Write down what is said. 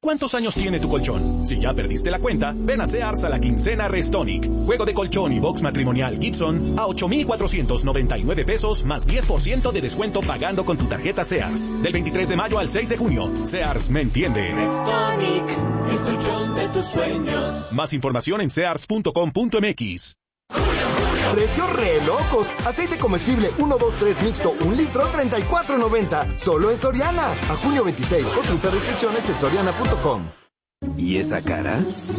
¿Cuántos años tiene tu colchón? Si ya perdiste la cuenta, ven a Sears a la quincena Restonic. Juego de colchón y box matrimonial Gibson a $8,499 pesos más 10% de descuento pagando con tu tarjeta Sears. Del 23 de mayo al 6 de junio. Sears me entiende. Restonic, el colchón de tus sueños. Más información en sears.com.mx. Precios re locos. Aceite comestible 1, 2, 3 mixto, 1 litro, $34.90. Solo en Soriana. A junio 26. Consulta restricciones en soriana.com. ¿Y esa cara?